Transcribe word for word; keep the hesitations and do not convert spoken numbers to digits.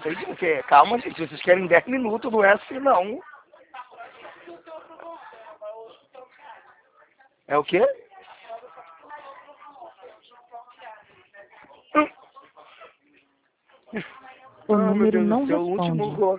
Sei de quê? Calma, gente. Vocês querem dez minutos, não é assim, não. É o quê? O Ah, meu número Deus não do céu, o responde. último gol.